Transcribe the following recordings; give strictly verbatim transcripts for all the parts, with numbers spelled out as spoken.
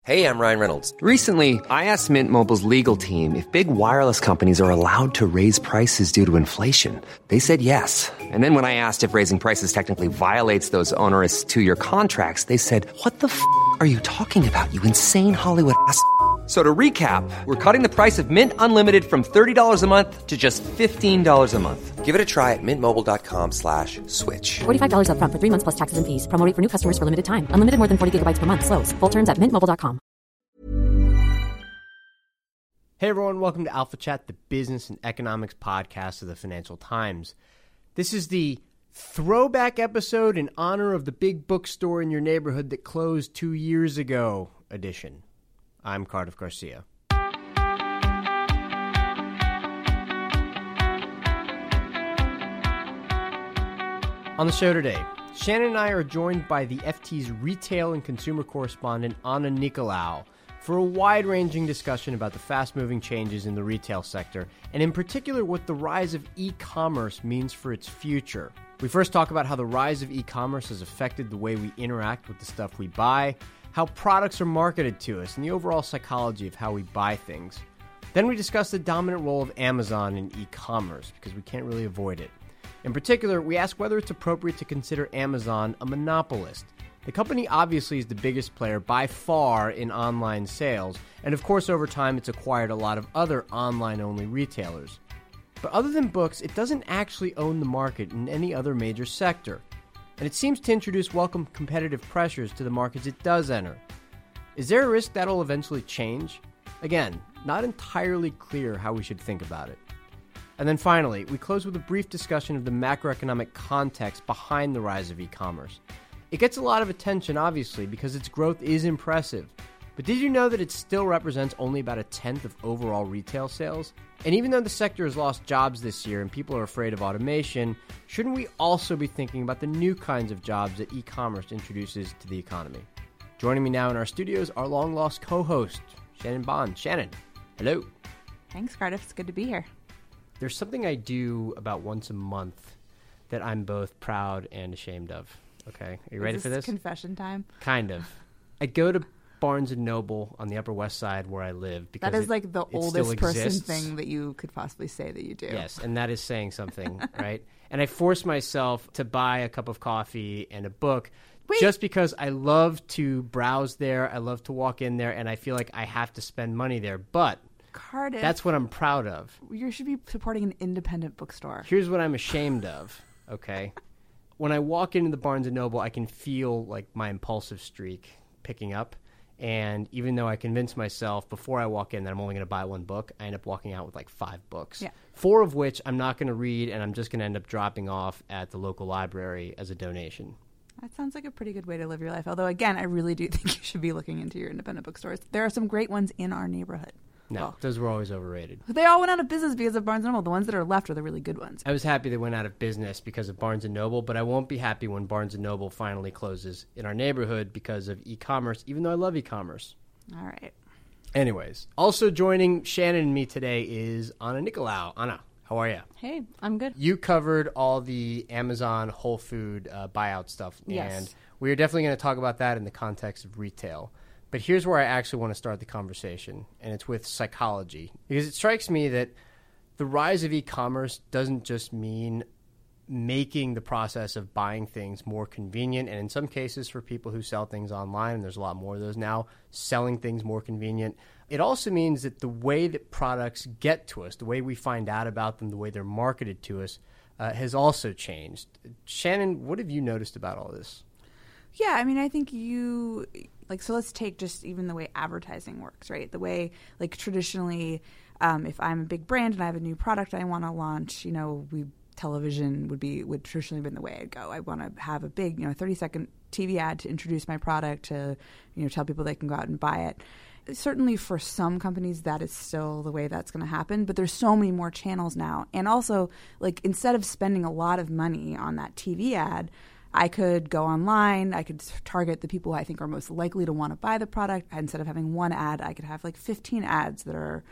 Hey, I'm Ryan Reynolds. Recently, I asked Mint Mobile's legal team if big wireless companies are allowed to raise prices due to inflation. They said yes. And then when I asked if raising prices technically violates those onerous two-year contracts, they said, what the f*** are you talking about, you insane Hollywood ass f- So to recap, we're cutting the price of Mint Unlimited from thirty dollars a month to just fifteen dollars a month. Give it a try at mintmobile.com slash switch. forty-five dollars up front for three months plus taxes and fees. Promo rate for new customers for limited time. Unlimited more than forty gigabytes per month. Slows full terms at mint mobile dot com. Hey everyone, welcome to Alpha Chat, the business and economics podcast of the Financial Times. This is the throwback episode in honor of the big bookstore in your neighborhood that closed two years ago edition. I'm Cardiff Garcia. On the show today, Shannon and I are joined by the F T's retail and consumer correspondent, Anna Nicolaou, for a wide-ranging discussion about the fast-moving changes in the retail sector, and in particular what the rise of e-commerce means for its future. We first talk about how the rise of e-commerce has affected the way we interact with the stuff we buy, how products are marketed to us, and the overall psychology of how we buy things. Then we discuss the dominant role of Amazon in e-commerce, because we can't really avoid it. In particular, we ask whether it's appropriate to consider Amazon a monopolist. The company obviously is the biggest player by far in online sales, and of course over time it's acquired a lot of other online-only retailers. But other than books, it doesn't actually own the market in any other major sector, and it seems to introduce welcome competitive pressures to the markets it does enter. Is there a risk that'll eventually change? Again, not entirely clear how we should think about it. And then finally, we close with a brief discussion of the macroeconomic context behind the rise of e-commerce. It gets a lot of attention, obviously, because its growth is impressive. But did you know that it still represents only about a tenth of overall retail sales? And even though the sector has lost jobs this year and people are afraid of automation, shouldn't we also be thinking about the new kinds of jobs that e-commerce introduces to the economy? Joining me now in our studios, our long-lost co-host, Shannon Bond. Shannon, hello. Thanks, Cardiff. It's good to be here. There's something I do about once a month that I'm both proud and ashamed of. Okay, are you ready Is for this? Confession time? Kind of. I go to Barnes and Noble on the Upper West Side where I live. Because that is it, like the it oldest person exists. thing that you could possibly say that you do. Yes, and that is saying something, right? And I force myself to buy a cup of coffee and a book Wait. just because I love to browse there. I love to walk in there, and I feel like I have to spend money there. But Cardiff, that's what I'm proud of. You should be supporting an independent bookstore. Here's what I'm ashamed of, okay? When I walk into the Barnes and Noble, I can feel like my impulsive streak picking up. And even though I convince myself before I walk in that I'm only going to buy one book, I end up walking out with like five books. Yeah. Four of which I'm not going to read, and I'm just going to end up dropping off at the local library as a donation. That sounds like a pretty good way to live your life. Although, again, I really do think you should be looking into your independent bookstores. There are some great ones in our neighborhood. No, well, those were always overrated. They all went out of business because of Barnes and Noble. The ones that are left are the really good ones. I was happy they went out of business because of Barnes and Noble, but I won't be happy when Barnes and Noble finally closes in our neighborhood because of e-commerce, even though I love e-commerce. All right. Anyways, also joining Shannon and me today is Anna Nicolaou. Anna, how are you? Hey, I'm good. You covered all the Amazon Whole Food uh, buyout stuff, Yes. and we are definitely going to talk about that in the context of retail. But here's where I actually want to start the conversation, and it's with psychology. Because it strikes me that the rise of e-commerce doesn't just mean making the process of buying things more convenient, and in some cases for people who sell things online, and there's a lot more of those now, selling things more convenient. It also means that the way that products get to us, the way we find out about them, the way they're marketed to us, uh, has also changed. Shannon, what have you noticed about all this? Yeah, I mean, I think you, like, so let's take just even the way advertising works, right? The way, like, traditionally, um, if I'm a big brand and I have a new product I want to launch, you know, we television would be, would traditionally been the way I'd go. I want to have a big, you know, thirty second T V ad to introduce my product, to, you know, tell people they can go out and buy it. Certainly for some companies, that is still the way that's going to happen, but there's so many more channels now. And also, like, instead of spending a lot of money on that T V ad, I could go online, I could target the people I think are most likely to want to buy the product. Instead of having one ad, I could have like fifteen ads that are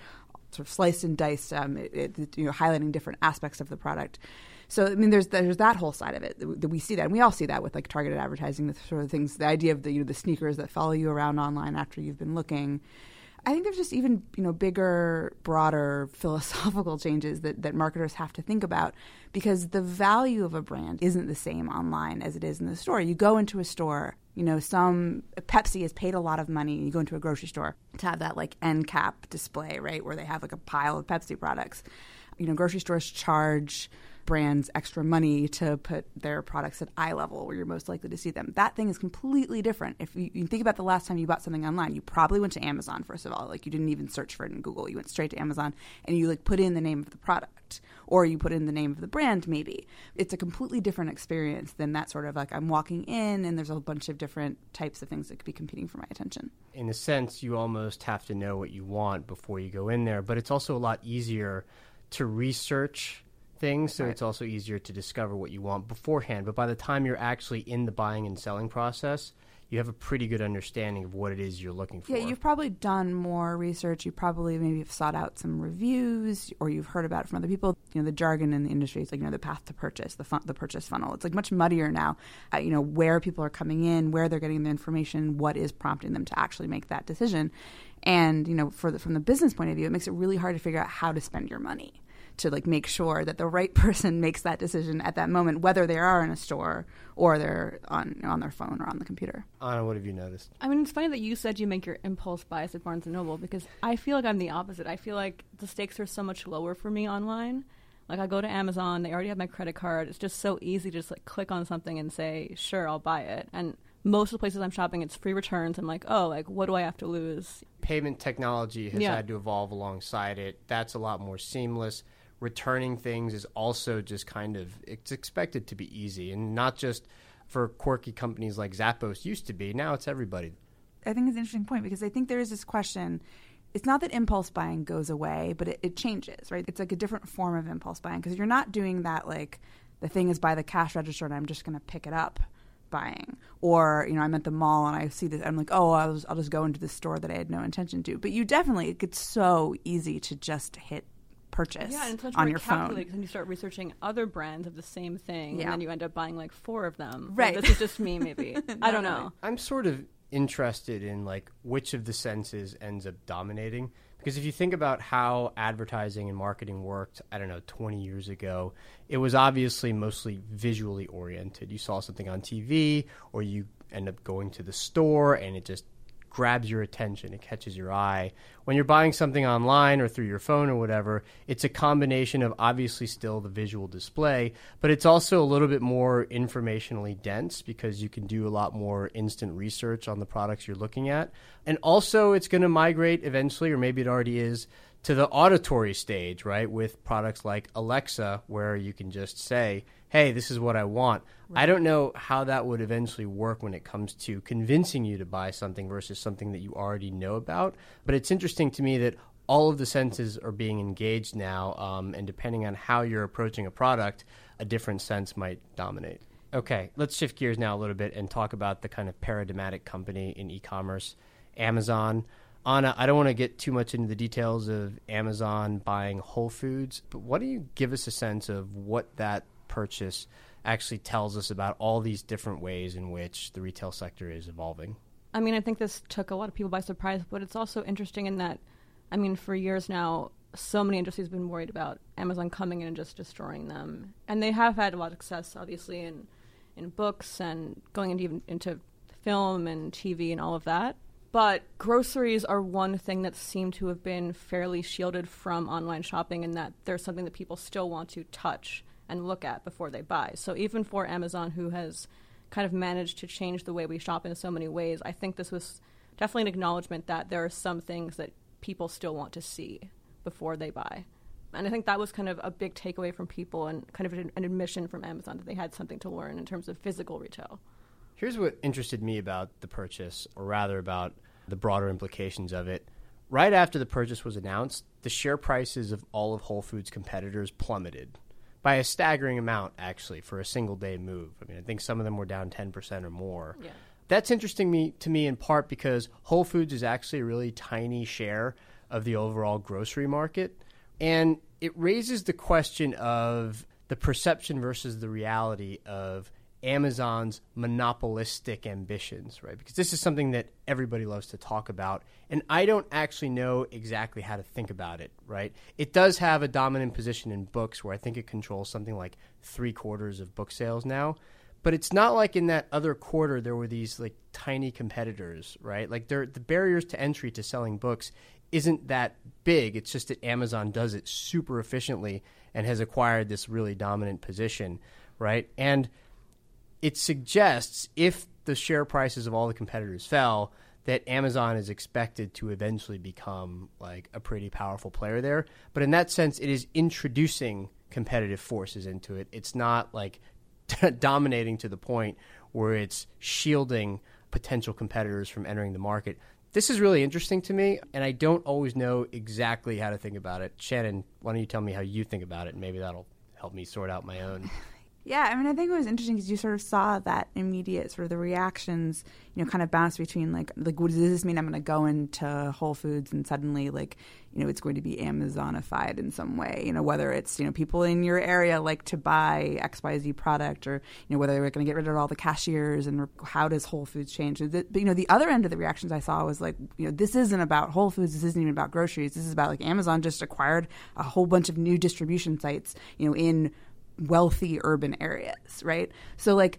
sort of sliced and diced, um, it, it, you know, highlighting different aspects of the product. So, I mean, there's there's that whole side of it that we see that, and we all see that with like targeted advertising, the sort of things, the idea of the you know the sneakers that follow you around online after you've been looking. I think there's just even you know bigger, broader philosophical changes that, that marketers have to think about, because the value of a brand isn't the same online as it is in the store. You go into a store, you know, some Pepsi has paid a lot of money. You go into a grocery store to have that like end cap display, right, where they have like a pile of Pepsi products. You know, grocery stores charge brands extra money to put their products at eye level where you're most likely to see them. That thing is completely different. If you, you think about the last time you bought something online, you probably went to Amazon, first of all. Like, you didn't even search for it in Google. You went straight to Amazon and you like put in the name of the product, or you put in the name of the brand maybe. It's a completely different experience than that sort of like I'm walking in and there's a bunch of different types of things that could be competing for my attention. In a sense, you almost have to know what you want before you go in there, but it's also a lot easier to research things, so right. It's also easier to discover what you want beforehand. But by the time you're actually in the buying and selling process, you have a pretty good understanding of what it is you're looking for. Yeah, you've probably done more research. You probably maybe have sought out some reviews, or you've heard about it from other people. You know, the jargon in the industry is like, you know, the path to purchase, the fun- the purchase funnel. It's like much muddier now. Uh, you know, where people are coming in, where they're getting the information, what is prompting them to actually make that decision. And, you know, for the, from the business point of view, it makes it really hard to figure out how to spend your money, to like make sure that the right person makes that decision at that moment, whether they are in a store or they're on on their phone or on the computer. Anna, what have you noticed? I mean, it's funny that you said you make your impulse buys at Barnes and Noble, because I feel like I'm the opposite. I feel like the stakes are so much lower for me online. Like, I go to Amazon, they already have my credit card. It's just so easy to just like click on something and say, sure, I'll buy it. And most of the places I'm shopping, it's free returns. I'm like, oh, like, what do I have to lose? Payment technology has yeah. had to evolve alongside it. That's a lot more seamless. Returning things is also just kind of, it's expected to be easy, and not just for quirky companies like Zappos used to be. Now it's everybody. I think it's an interesting point, because I think there is this question. It's not that impulse buying goes away, but it, it changes, right? It's like a different form of impulse buying, because you're not doing that like the thing is by the cash register and I'm just going to pick it up buying. Or, you know, I'm at the mall and I see this, I'm like, oh, I'll just, I'll just go into the store that I had no intention to. But you definitely, it gets so easy to just hit purchase yeah, and it's much on more your phone. Because then you start researching other brands of the same thing, yeah. and then you end up buying like four of them. Right. Like, this is just me, maybe. I don't know. I'm sort of interested in like which of the senses ends up dominating, because if you think about how advertising and marketing worked, I don't know, twenty years ago, it was obviously mostly visually oriented. You saw something on T V, or you end up going to the store and it just grabs your attention, it catches your eye. When you're buying something online or through your phone or whatever, it's a combination of obviously still the visual display, but it's also a little bit more informationally dense, because you can do a lot more instant research on the products you're looking at. And also it's going to migrate eventually, or maybe it already is, to the auditory stage, right, with products like Alexa, where you can just say, hey, this is what I want. Right. I don't know how that would eventually work when it comes to convincing you to buy something versus something that you already know about. But it's interesting to me that all of the senses are being engaged now, um, and depending on how you're approaching a product, a different sense might dominate. Okay, let's shift gears now a little bit and talk about the kind of paradigmatic company in e-commerce, Amazon. Anna, I don't want to get too much into the details of Amazon buying Whole Foods, but why don't you give us a sense of what that purchase actually tells us about all these different ways in which the retail sector is evolving? I mean, I think this took a lot of people by surprise, but it's also interesting in that, I mean, for years now, so many industries have been worried about Amazon coming in and just destroying them. And they have had a lot of success, obviously, in, in books and going into, even into film and T V and all of that. But groceries are one thing that seemed to have been fairly shielded from online shopping, in that there's something that people still want to touch and look at before they buy. So even for Amazon, who has kind of managed to change the way we shop in so many ways, I think this was definitely an acknowledgement that there are some things that people still want to see before they buy. And I think that was kind of a big takeaway from people, and kind of an, an admission from Amazon that they had something to learn in terms of physical retail. Here's what interested me about the purchase, or rather about the broader implications of it. Right after the purchase was announced, the share prices of all of Whole Foods' competitors plummeted by a staggering amount, actually, for a single-day move. I mean, I think some of them were down ten percent or more. Yeah. That's interesting me, to me in part because Whole Foods is actually a really tiny share of the overall grocery market. And it raises the question of the perception versus the reality of Amazon's monopolistic ambitions, right? Because this is something that everybody loves to talk about, and I don't actually know exactly how to think about it, right? It does have a dominant position in books where I think it controls something like three quarters of book sales now, but it's not like in that other quarter there were these like tiny competitors, right? Like the barriers to entry to selling books isn't that big. It's just that Amazon does it super efficiently and has acquired this really dominant position, right? And it suggests if the share prices of all the competitors fell, that Amazon is expected to eventually become like a pretty powerful player there. But in that sense, it is introducing competitive forces into it. It's not like dominating to the point where it's shielding potential competitors from entering the market. This is really interesting to me, and I don't always know exactly how to think about it. Shannon, why don't you tell me how you think about it, and maybe that'll help me sort out my own. Yeah, I mean, I think it was interesting because you sort of saw that immediate sort of the reactions, you know, kind of bounce between like, like, what does this mean? I'm going to go into Whole Foods and suddenly, like, you know, it's going to be Amazonified in some way, you know, whether it's, you know, people in your area like to buy X Y Z product, or, you know, whether they're going to get rid of all the cashiers, and how does Whole Foods change? But, you know, the other end of the reactions I saw was like, you know, this isn't about Whole Foods. This isn't even about groceries. This is about like Amazon just acquired a whole bunch of new distribution sites, you know, in wealthy urban areas, right? So like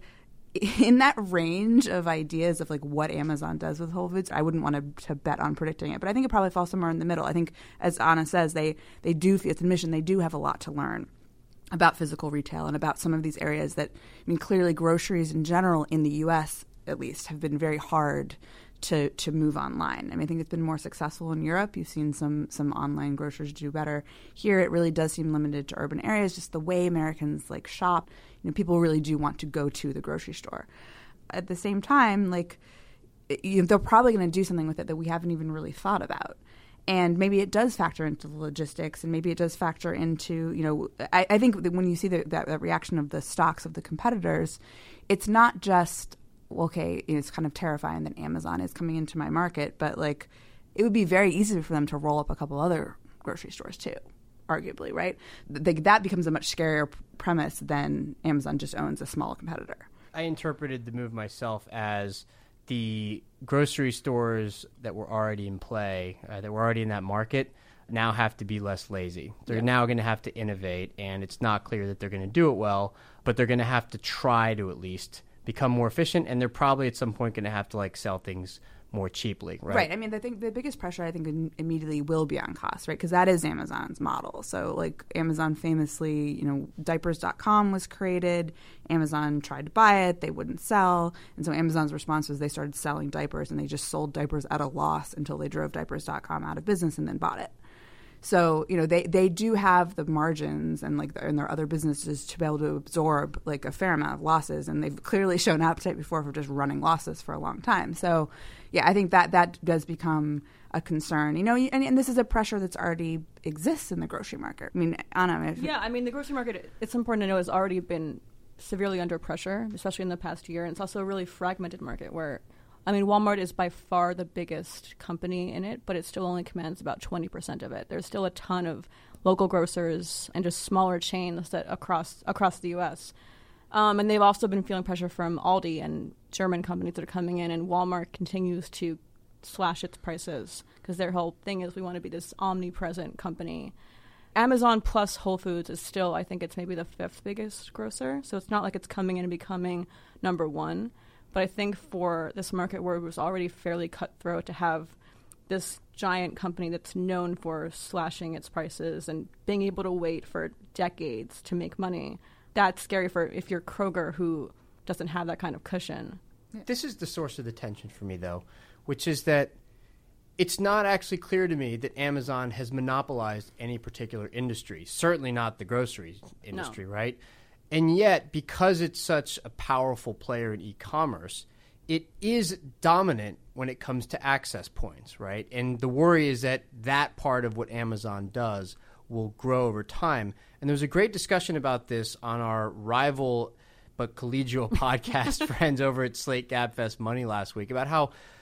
in that range of ideas of like what Amazon does with Whole Foods, I wouldn't want to, to bet on predicting it, but I think it probably falls somewhere in the middle. I think, as Anna says, they they do, it's admission, they do have a lot to learn about physical retail and about some of these areas that, I mean, clearly groceries in general in the U S at least have been very hard to to move online. I mean, I think it's been more successful in Europe. You've seen some some online grocers do better. Here, it really does seem limited to urban areas, just the way Americans like shop. You know, people really do want to go to the grocery store. At the same time, like, you know, they're probably going to do something with it that we haven't even really thought about. And maybe it does factor into the logistics, and maybe it does factor into, you know, I, I think that when you see the, that, that reaction of the stocks of the competitors, it's not just, okay, it's kind of terrifying that Amazon is coming into my market, but like it would be very easy for them to roll up a couple other grocery stores too, arguably, right? Th- that becomes a much scarier premise than Amazon just owns a small competitor. I interpreted the move myself as the grocery stores that were already in play, uh, that were already in that market, now have to be less lazy. They're yeah. now going to have to innovate, and it's not clear that they're going to do it well, but they're going to have to try to at least become more efficient, and they're probably at some point going to have to like sell things more cheaply, right? Right. I mean, I think the biggest pressure I think immediately will be on cost, right? Because that is Amazon's model. So like Amazon famously, you know, diapers dot com was created. Amazon tried to buy it. They wouldn't sell. And so Amazon's response was they started selling diapers, and they just sold diapers at a loss until they drove diapers dot com out of business and then bought it. So, you know, they, they do have the margins and like the, and their other businesses to be able to absorb like a fair amount of losses, and they've clearly shown appetite before for just running losses for a long time. So, yeah, I think that that does become a concern. You know, and, and this is a pressure that's already exists in the grocery market. I mean, Anna. If yeah, I mean, the grocery market, it's important to know, has already been severely under pressure, especially in the past year. And it's also a really fragmented market where, I mean, Walmart is by far the biggest company in it, but it still only commands about twenty percent of it. There's still a ton of local grocers and just smaller chains that across across the U S Um, and they've also been feeling pressure from Aldi and German companies that are coming in, and Walmart continues to slash its prices because their whole thing is we want to be this omnipresent company. Amazon plus Whole Foods is still, I think it's maybe the fifth biggest grocer, so it's not like it's coming in and becoming number one. But I think for this market where it was already fairly cutthroat to have this giant company that's known for slashing its prices and being able to wait for decades to make money, that's scary for if you're Kroger, who doesn't have that kind of cushion. This is the source of the tension for me, though, which is that it's not actually clear to me that Amazon has monopolized any particular industry, certainly not the grocery industry, no. right? And yet, because it's such a powerful player in e-commerce, it is dominant when it comes to access points, right? And the worry is that that part of what Amazon does will grow over time. And there was a great discussion about this on our rival but collegial podcast friends over at Slate Gabfest Money last week about how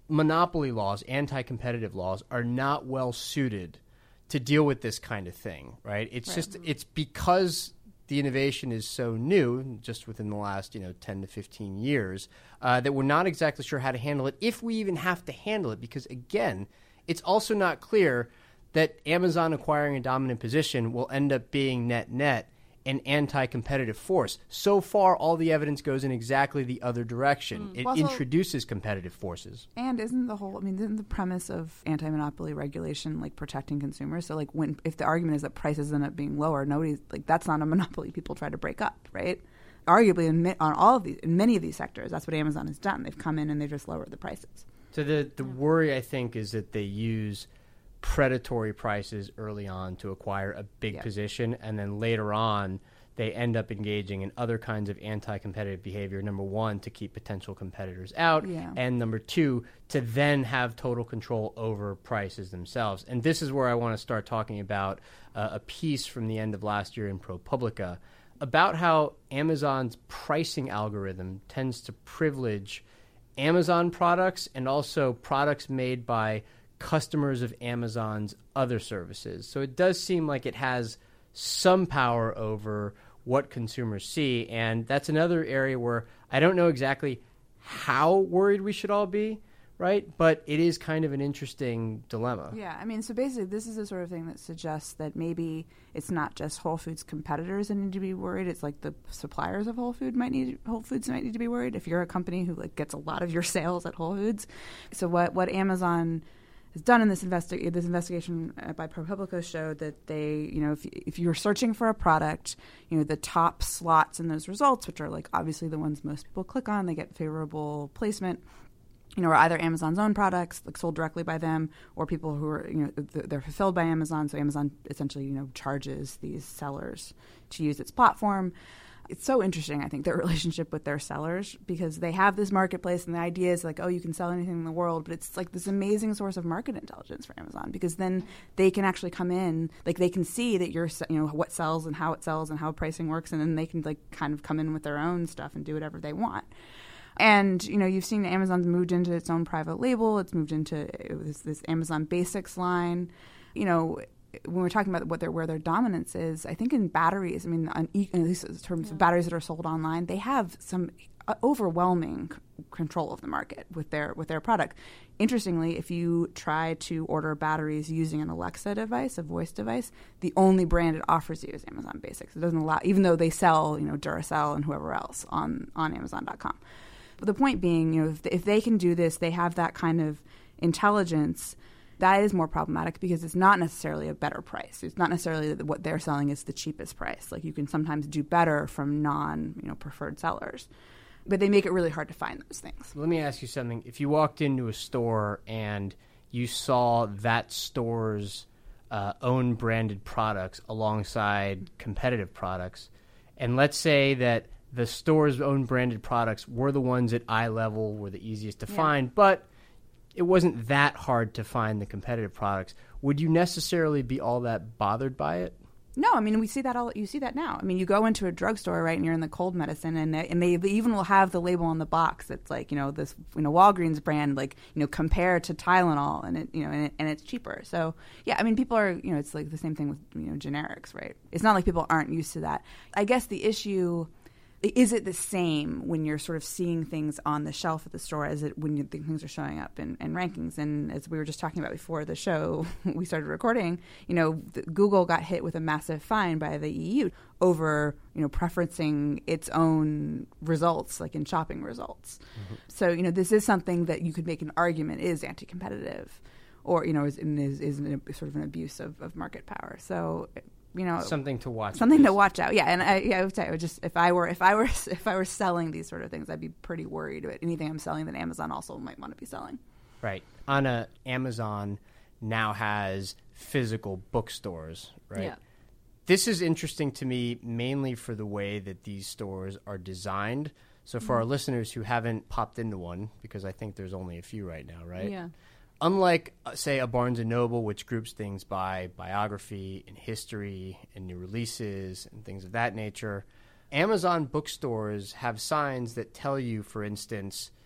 monopoly laws, anti-competitive laws, are not well suited to deal with this kind of thing, right? It's Right. just, it's because the innovation is so new, just within the last, you know, ten to fifteen years, uh, that we're not exactly sure how to handle it, if we even have to handle it, because again, it's also not clear that Amazon acquiring a dominant position will end up being net-net an anti-competitive force. So far, all the evidence goes in exactly the other direction. Mm. It Well, so- introduces competitive forces. And isn't the whole, I mean, isn't the premise of anti-monopoly regulation like protecting consumers? So like when, if the argument is that prices end up being lower, nobody's, like that's not a monopoly people try to break up, right? Arguably in, mi- on all of these, in many of these sectors, that's what Amazon has done. They've come in and they just lowered the prices. So the, the worry, I think, is that they use predatory prices early on to acquire a big Yeah. position, and then later on they end up engaging in other kinds of anti-competitive behavior, number one, to keep potential competitors out, Yeah. and number two, to then have total control over prices themselves. And this is where I want to start talking about uh, a piece from the end of last year in ProPublica about how Amazon's pricing algorithm tends to privilege Amazon products and also products made by customers of Amazon's other services. So it does seem like it has some power over what consumers see, and that's another area where I don't know exactly how worried we should all be, right? But it is kind of an interesting dilemma. Yeah, I mean, so basically this is the sort of thing that suggests that maybe it's not just Whole Foods competitors that need to be worried. It's like the suppliers of Whole Food might need Whole Foods might need to be worried if you're a company who like gets a lot of your sales at Whole Foods. So what what Amazon has done in this investi- this investigation uh, by ProPublica showed that they, you know, if if you're searching for a product, you know, the top slots in those results, which are like obviously the ones most people click on, they get favorable placement, you know, are either Amazon's own products, like sold directly by them, or people who are, you know, th- they're fulfilled by Amazon. So Amazon essentially, you know, charges these sellers to use its platform. It's so interesting, I think, their relationship with their sellers, because they have this marketplace and the idea is like, oh, you can sell anything in the world. But it's like this amazing source of market intelligence for Amazon, because then they can actually come in, like they can see that you're, you know, what sells and how it sells and how pricing works. And then they can like kind of come in with their own stuff and do whatever they want. And, you know, you've seen Amazon's moved into its own private label. It's moved into this, this Amazon Basics line. You know, when we're talking about what their where their dominance is, I think in batteries, I mean, on e- at least in terms of batteries that are sold online, they have some uh, overwhelming c- control of the market with their with their product. Interestingly, if you try to order batteries using an Alexa device, a voice device, the only brand it offers you is Amazon Basics. It doesn't allow, even though they sell, you know, Duracell and whoever else on on Amazon dot com. But the point being, you know, if, if they can do this, they have that kind of intelligence. That is more problematic because it's not necessarily a better price. It's not necessarily that what they're selling is the cheapest price. Like you can sometimes do better from non, you know, preferred sellers, but they make it really hard to find those things. Let me ask you something. If you walked into a store and you saw that store's uh, own branded products alongside competitive products, and let's say that the store's own branded products were the ones at eye level, were the easiest to Yeah. find, but it wasn't that hard to find the competitive products, would you necessarily be all that bothered by it? No, I mean, we see that all. You see that now. I mean, you go into a drugstore, right, and you're in the cold medicine, and they, and they even will have the label on the box that's like, you know, this, you know, Walgreens brand, like, you know, compare to Tylenol, and it, you know, and, it, and it's cheaper. So, yeah, I mean, people are, you know, it's like the same thing with, you know, generics, right? It's not like people aren't used to that. I guess the issue. Is it the same when you're sort of seeing things on the shelf at the store as it when you think things are showing up in, in rankings? And as we were just talking about before the show, we started recording, you know, the, Google got hit with a massive fine by the E U over, you know, preferencing its own results, like in shopping results. Mm-hmm. So, you know, this is something that you could make an argument is anti-competitive or, you know, is, is, is an, sort of an abuse of, of market power. So, you know, something to watch. Something to watch out. Yeah, and I, yeah, I would say I would just if I were if I were if I were selling these sort of things, I'd be pretty worried about anything I'm selling that Amazon also might want to be selling. Right. Anna, Amazon now has physical bookstores, right? Yeah. This is interesting to me mainly for the way that these stores are designed. So for mm-hmm. our listeners who haven't popped into one, because I think there's only a few right now, right? Yeah. Unlike, uh, say, a Barnes and Noble, which groups things by biography and history and new releases and things of that nature, Amazon bookstores have signs that tell you, for instance, the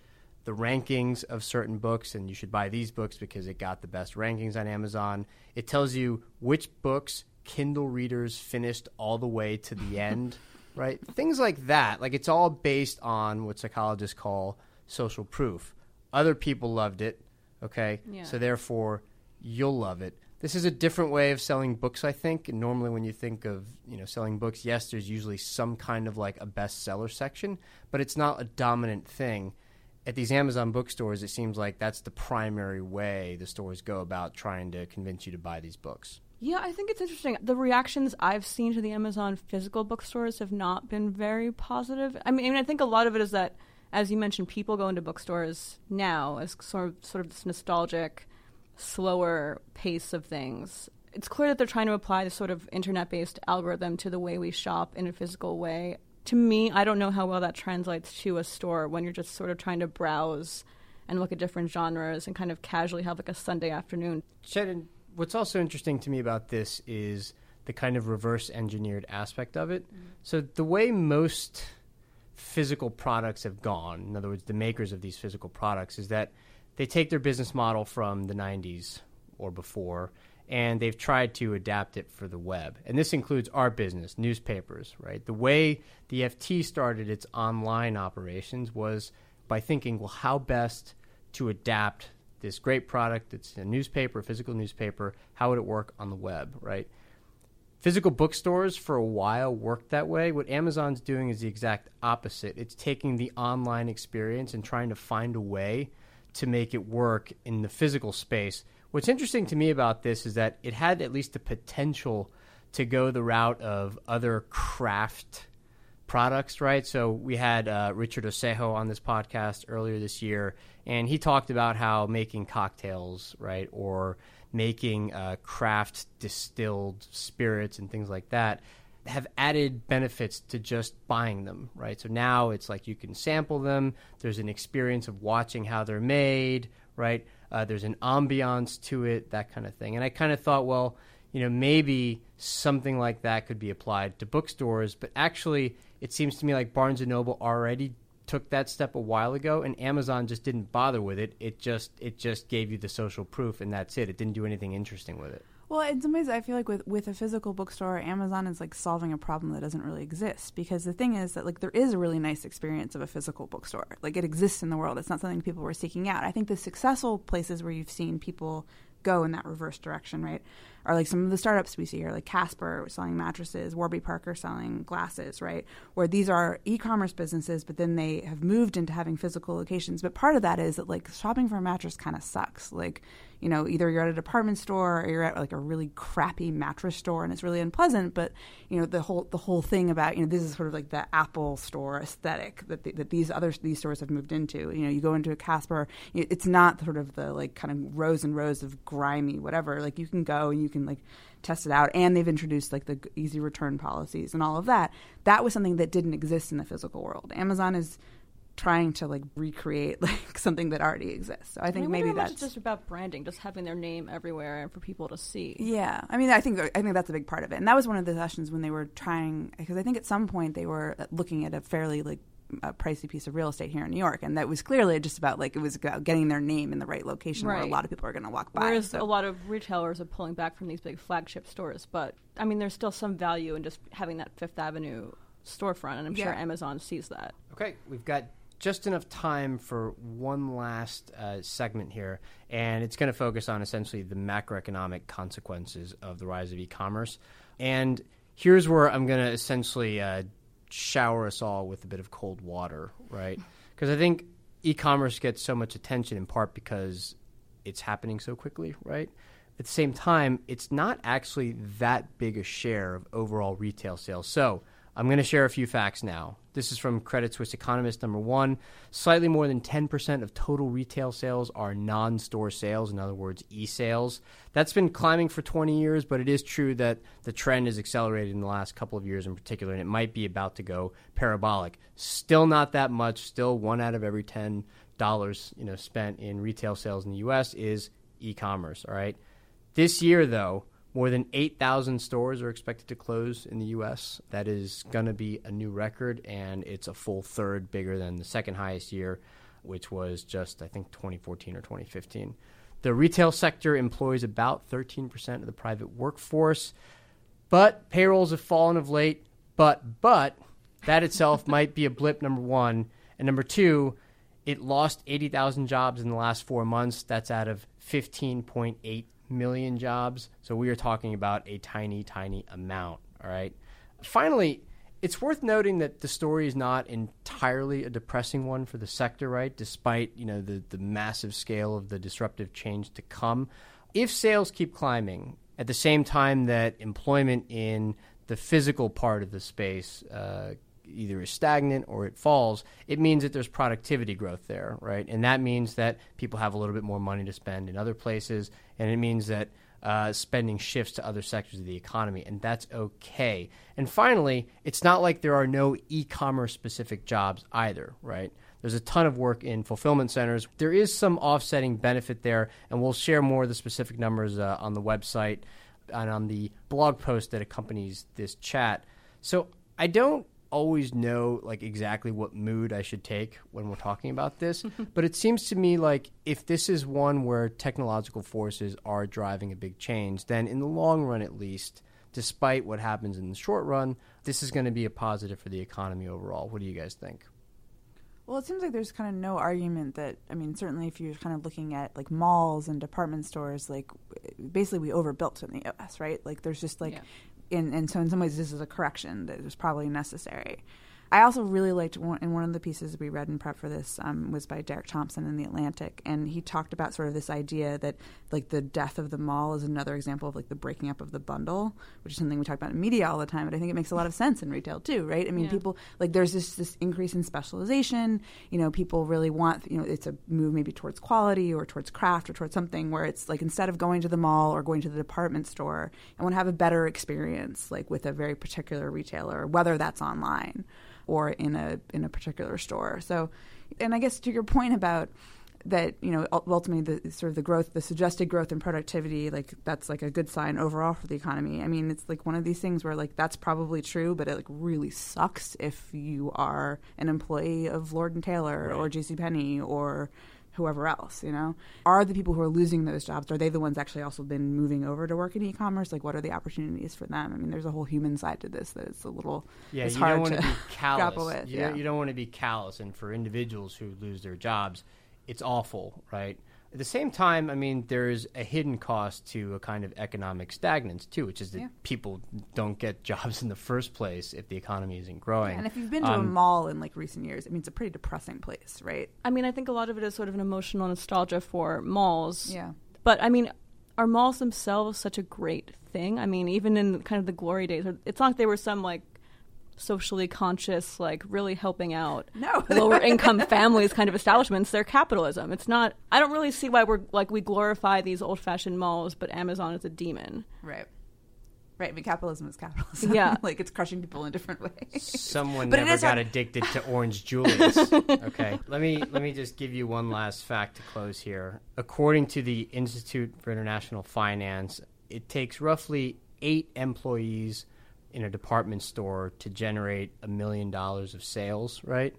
the rankings of certain books, and you should buy these books because it got the best rankings on Amazon. It tells you which books Kindle readers finished all the way to the end, right? Things like that. Like, it's all based on what psychologists call social proof. Other people loved it, okay? Yeah. So therefore, you'll love it. This is a different way of selling books, I think. And normally when you think of, you know, selling books, yes, there's usually some kind of like a bestseller section, but it's not a dominant thing. At these Amazon bookstores, it seems like that's the primary way the stores go about trying to convince you to buy these books. Yeah, I think it's interesting. The reactions I've seen to the Amazon physical bookstores have not been very positive. I mean, I mean, I think a lot of it is that, as you mentioned, people go into bookstores now as sort of, sort of this nostalgic, slower pace of things. It's clear that they're trying to apply this sort of internet-based algorithm to the way we shop in a physical way. To me, I don't know how well that translates to a store when you're just sort of trying to browse and look at different genres and kind of casually have like a Sunday afternoon. Shannon, what's also interesting to me about this is the kind of reverse engineered aspect of it. Mm-hmm. So the way most physical products have gone, in other words, the makers of these physical products, is that they take their business model from the nineties or before, and they've tried to adapt it for the web. And this includes our business, newspapers, right? The way the F T started its online operations was by thinking, well, how best to adapt this great product that's a newspaper, a physical newspaper, how would it work on the web, right? Physical bookstores for a while worked that way. What Amazon's doing is the exact opposite. It's taking the online experience and trying to find a way to make it work in the physical space. What's interesting to me about this is that it had at least the potential to go the route of other craft products, right? So we had uh, Richard Osejo on this podcast earlier this year, and he talked about how making cocktails, right, or making uh, craft distilled spirits and things like that have added benefits to just buying them, right? So now it's like you can sample them. There's an experience of watching how they're made, right? Uh, there's an ambiance to it, that kind of thing. And I kind of thought, well, you know, maybe something like that could be applied to bookstores. But actually, it seems to me like Barnes and Noble already took that step a while ago, and Amazon just didn't bother with it. It just it just gave you the social proof, and that's it. It didn't do anything interesting with it. Well, in some ways, I feel like with, with a physical bookstore, Amazon is like solving a problem that doesn't really exist. Because the thing is that like there is a really nice experience of a physical bookstore. Like it exists in the world. It's not something people were seeking out. I think the successful places where you've seen people go in that reverse direction, right, are like some of the startups we see here, like Casper selling mattresses, Warby Parker selling glasses, right, where these are e-commerce businesses, but then they have moved into having physical locations. But part of that is that like shopping for a mattress kind of sucks. Like, you know, either you're at a department store or you're at like a really crappy mattress store and it's really unpleasant. But, you know, the whole the whole thing about, you know, this is sort of like the Apple store aesthetic that the, that these other these stores have moved into. You know, you go into a Casper, it's not sort of the like kind of rows and rows of grimy whatever. Like you can go and you can like test it out, and they've introduced like the easy return policies and all of that. That was something that didn't exist in the physical world. Amazon is trying to like recreate like something that already exists. So I think I maybe that's that's just about branding, just having their name everywhere and for people to see. Yeah, I mean, I think I think that's a big part of it, and that was one of the sessions when they were trying, because I think at some point they were looking at a fairly like a pricey piece of real estate here in New York, and that was clearly just about like it was about getting their name in the right location right. where a lot of people are going to walk by. Whereas so. a lot of retailers are pulling back from these big flagship stores, but I mean, there's still some value in just having that Fifth Avenue storefront, and I'm yeah. sure Amazon sees that. Okay, we've got just enough time for one last uh, segment here, and it's going to focus on essentially the macroeconomic consequences of the rise of e-commerce. And here's where I'm going to essentially uh, shower us all with a bit of cold water, right? Because I think e-commerce gets so much attention in part because it's happening so quickly, right? At the same time, it's not actually that big a share of overall retail sales. So I'm going to share a few facts now. This is from Credit Suisse Economist number one. Slightly more than ten percent of total retail sales are non-store sales, in other words, e-sales. That's been climbing for twenty years, but it is true that the trend has accelerated in the last couple of years in particular, and it might be about to go parabolic. Still not that much. Still one out of every ten dollars you know, spent in retail sales in the U S is e-commerce, all right? This year, though, more than eight thousand stores are expected to close in the U S. That is going to be a new record, and it's a full third bigger than the second highest year which was just, I think, twenty fourteen or twenty fifteen. The retail sector employs about thirteen percent of the private workforce, but payrolls have fallen of late. But, but, that itself might be a blip, number one. And number two, it lost eighty thousand jobs in the last four months. That's out of fifteen point eight million jobs. So we are talking about a tiny, tiny amount, all right? Finally, it's worth noting that the story is not entirely a depressing one for the sector, right? Despite, you know, the, the massive scale of the disruptive change to come. If sales keep climbing at the same time that employment in the physical part of the space uh, either is stagnant or it falls, it means that there's productivity growth there, right? And that means that people have a little bit more money to spend in other places, and it means that uh, spending shifts to other sectors of the economy, and that's okay. And finally, it's not like there are no e-commerce specific jobs either, right? There's a ton of work in fulfillment centers. There is some offsetting benefit there, and we'll share more of the specific numbers uh, on the website and on the blog post that accompanies this chat. So I don't always know like exactly what mood I should take when we're talking about this, but it seems to me like if this is one where technological forces are driving a big change, then in the long run at least, despite what happens in the short run, this is going to be a positive for the economy overall. What do you guys think? Well, it seems like there's kind of no argument that, I mean, certainly if you're kind of looking at like malls and department stores, like basically we overbuilt in the U S, right? Like there's just like, yeah. in, and so in some ways this is a correction that is probably necessary. I also really liked one, and one of the pieces we read in prep for this um, was by Derek Thompson in The Atlantic, and he talked about sort of this idea that like the death of the mall is another example of like the breaking up of the bundle, which is something we talk about in media all the time, but I think it makes a lot of sense in retail too, right? I mean, yeah. people, like there's this, this increase in specialization, you know, people really want, you know, it's a move maybe towards quality or towards craft or towards something where it's like instead of going to the mall or going to the department store, I want to have a better experience like with a very particular retailer, whether that's online or in a in a particular store. So, and I guess to your point about that, you know, ultimately the sort of the growth, the suggested growth in productivity, like that's like a good sign overall for the economy. I mean, it's like one of these things where like that's probably true, but it like really sucks if you are an employee of Lord and Taylor right. or JCPenney or whoever else, you know? Are the people who are losing those jobs, are they the ones actually also been moving over to work in e-commerce? Like, what are the opportunities for them? I mean, there's a whole human side to this that it's a little yeah, it's you hard don't want to to be callous. grapple with. You, yeah. don't, you don't want to be callous. And for individuals who lose their jobs, it's awful, right? At the same time, I mean, there's a hidden cost to a kind of economic stagnance, too, which is that yeah. people don't get jobs in the first place if the economy isn't growing. Yeah, and if you've been to um, a mall in, like, recent years, I mean, it's a pretty depressing place, right? I mean, I think a lot of it is sort of an emotional nostalgia for malls. Yeah. But, I mean, are malls themselves such a great thing? I mean, even in kind of the glory days, it's not like they were some, like, socially conscious, like really helping out no. lower income families kind of establishments. They're capitalism. It's not, I don't really see why we're like, we glorify these old fashioned malls, but Amazon is a demon. Right. Right. But capitalism is capitalism. Yeah. Like it's crushing people in different ways. Someone but never got hard. addicted to Orange Julius. Okay. Let me, let me just give you one last fact to close here. According to the Institute for International Finance, it takes roughly eight employees in a department store to generate a million dollars of sales, right?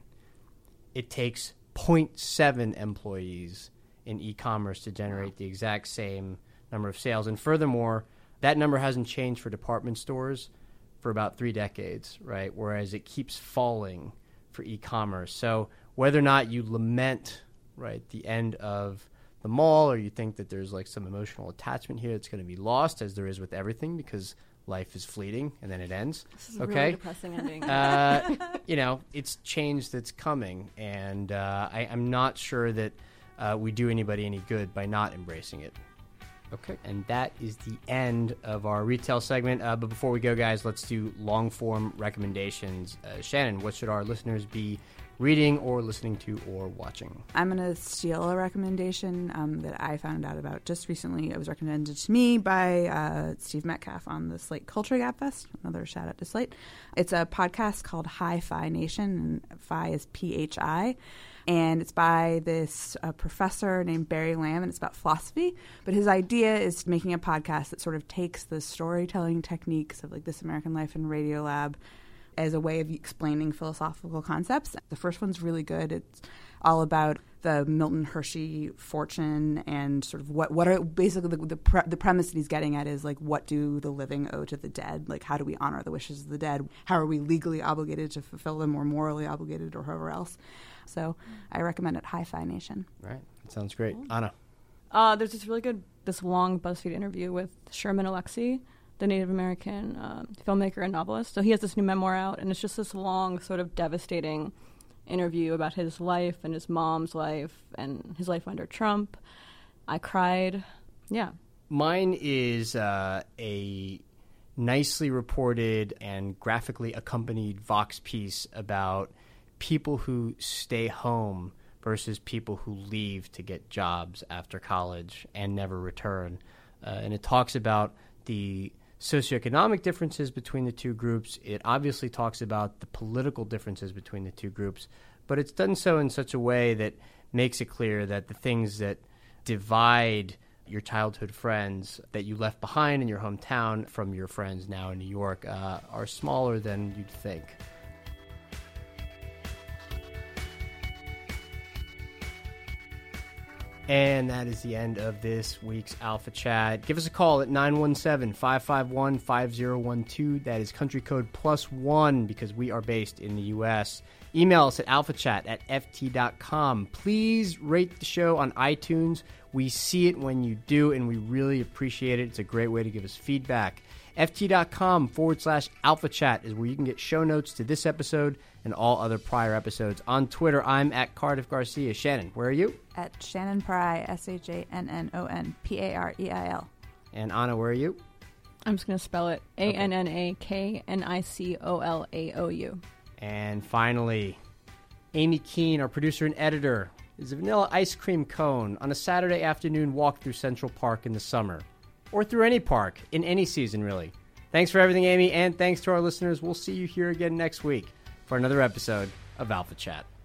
It takes zero point seven employees in e-commerce to generate the exact same number of sales. And furthermore, that number hasn't changed for department stores for about three decades, right? Whereas it keeps falling for e-commerce. So whether or not you lament, right, the end of the mall or you think that there's like some emotional attachment here that's going to be lost, as there is with everything, because life is fleeting and then it ends. This is okay? a really depressing ending. uh, you know, it's change that's coming, and uh, I, I'm not sure that uh, we do anybody any good by not embracing it. Okay, and that is the end of our retail segment. Uh, but before we go, guys, let's do long-form recommendations. Uh, Shannon, what should our listeners be reading or listening to or watching? I'm going to steal a recommendation um, that I found out about just recently. It was recommended to me by uh, Steve Metcalf on the Slate Culture Gap Fest. Another shout out to Slate. It's a podcast called Hi-Fi Nation, and Phi is P H I. And it's by this uh, professor named Barry Lamb, and it's about philosophy. But his idea is making a podcast that sort of takes the storytelling techniques of like This American Life and Radiolab as a way of explaining philosophical concepts. The first one's really good. It's all about the Milton Hershey fortune and sort of what what are basically the the, pre- the premise that he's getting at is like, what do the living owe to the dead? Like, how do we honor the wishes of the dead? How are we legally obligated to fulfill them, or morally obligated, or however else? So I recommend it. Hi-Fi Nation. Right. That sounds great. Anna. Uh, there's this really good, this long BuzzFeed interview with Sherman Alexie, the Native American uh, filmmaker and novelist. So he has this new memoir out, and it's just this long, sort of devastating interview about his life and his mom's life and his life under Trump. I cried. Yeah. Mine is uh, a nicely reported and graphically accompanied Vox piece about people who stay home versus people who leave to get jobs after college and never return. Uh, and it talks about the socioeconomic differences between the two groups. It obviously talks about the political differences between the two groups, but it's done so in such a way that makes it clear that the things that divide your childhood friends that you left behind in your hometown from your friends now in New York uh, are smaller than you'd think. And that is the end of this week's Alpha Chat. Give us a call at nine one seven, five five one, five zero one two. That is country code plus one because we are based in the U S. Email us at alphachat at f t dot com. Please rate the show on iTunes. We see it when you do, and we really appreciate it. It's a great way to give us feedback. ft.com forward slash alpha chat is where you can get show notes to this episode and all other prior episodes. On Twitter, I'm at Cardiff Garcia. Shannon, where are you? At Shannon Pry, S H A N N O N P A R E I L. And Anna, where are you? I'm just going to spell it A N N A K N I C O L A O U. And finally, Amy Keene, our producer and editor, is a vanilla ice cream cone on a Saturday afternoon walk through Central Park in the summer. Or through any park, in any season, really. Thanks for everything, Amy, and thanks to our listeners. We'll see you here again next week for another episode of Alpha Chat.